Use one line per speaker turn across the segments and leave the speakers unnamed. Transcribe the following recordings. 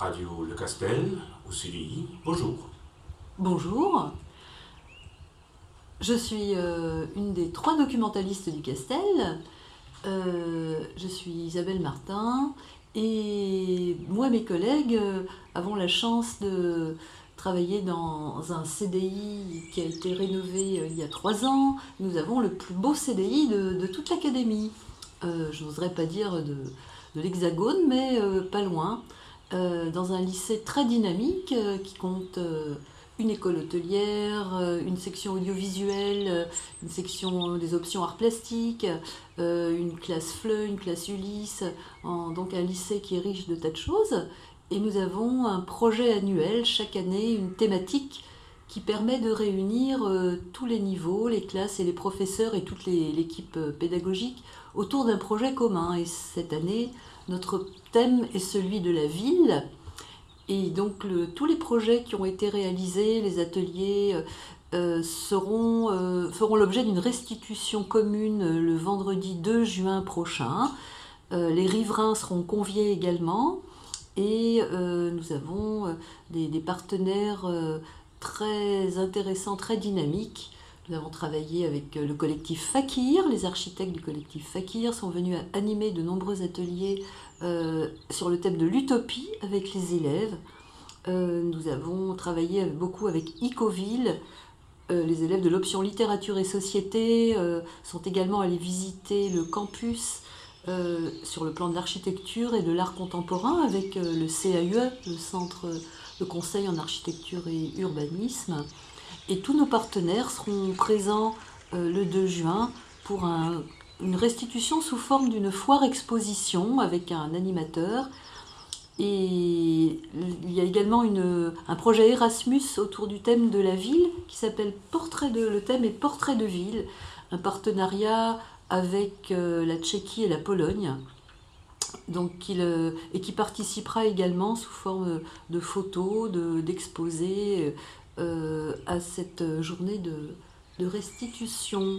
Radio Le Castel, au CDI. Bonjour.
Bonjour, je suis une des 3 documentalistes du Castel. Je suis Isabelle Martin et moi et mes collègues avons la chance de travailler dans un CDI qui a été rénové il y a 3 ans. Nous avons le plus beau CDI de toute l'académie. Je n'oserais pas dire de l'Hexagone, mais pas loin. Dans un lycée très dynamique qui compte une école hôtelière, une section audiovisuelle, une section des options arts plastiques, une classe FLE, une classe Ulysse, donc un lycée qui est riche de tas de choses. Et nous avons un projet annuel, chaque année, une thématique qui permet de réunir tous les niveaux, les classes et les professeurs et toute l'équipe pédagogique autour d'un projet commun. Et cette année, notre thème est celui de la ville. Et donc tous les projets qui ont été réalisés, les ateliers, feront l'objet d'une restitution commune le vendredi 2 juin prochain. Les riverains seront conviés également. Et nous avons des partenaires très intéressants, très dynamiques. Nous avons travaillé avec le collectif Fakir. Les architectes du collectif Fakir sont venus animer de nombreux ateliers sur le thème de l'utopie avec les élèves. Nous avons travaillé beaucoup avec Icoville. Les élèves de l'option littérature et société sont également allés visiter le campus sur le plan de l'architecture et de l'art contemporain avec le CAUE, le Centre de conseil en architecture et urbanisme. Et tous nos partenaires seront présents le 2 juin pour une restitution sous forme d'une foire-exposition avec un animateur. Et il y a également un projet Erasmus autour du thème de la ville qui s'appelle le thème est Portrait de ville, un partenariat avec la Tchéquie et la Pologne. Donc, et qui participera également sous forme de photos, d'exposés à cette journée de restitution.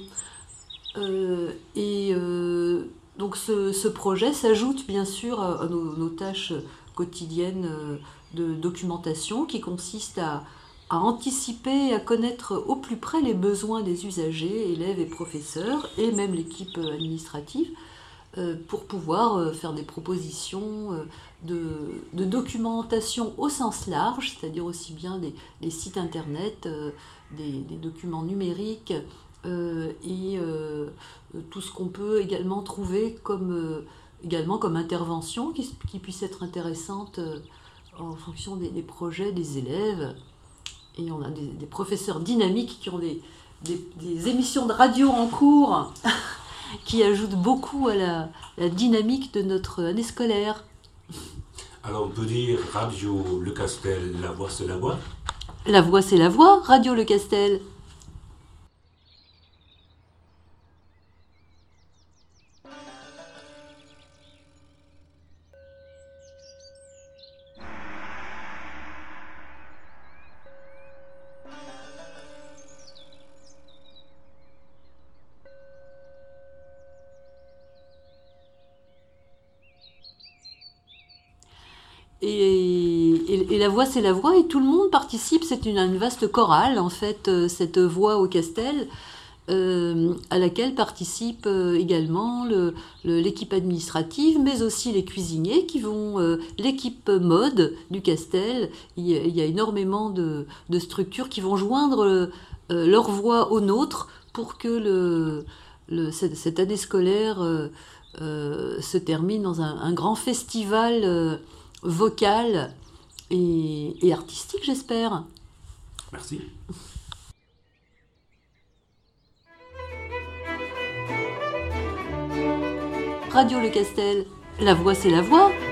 Donc ce projet s'ajoute bien sûr à nos tâches quotidiennes de documentation qui consistent à anticiper et à connaître au plus près les besoins des usagers, élèves et professeurs, et même l'équipe administrative, pour pouvoir faire des propositions de documentation au sens large, c'est-à-dire aussi bien des sites internet, des documents numériques, et tout ce qu'on peut également trouver comme intervention qui puisse être intéressante en fonction des projets des élèves. Et on a des professeurs dynamiques qui ont des émissions de radio en cours qui ajoutent beaucoup à la dynamique de notre année scolaire.
Alors on peut dire Radio Le Castel, la voix c'est la voix.
La voix c'est la voix, Radio Le Castel. Et la voix, c'est la voix, et tout le monde participe. C'est une vaste chorale, en fait, cette voix au Castel, à laquelle participe également l'équipe administrative, mais aussi les cuisiniers l'équipe mode du Castel. Il y a énormément de structures qui vont joindre leur voix aux nôtres pour que cette année scolaire se termine dans un grand festival vocal et artistique, j'espère.
Merci.
Radio Le Castel, la voix c'est la voix.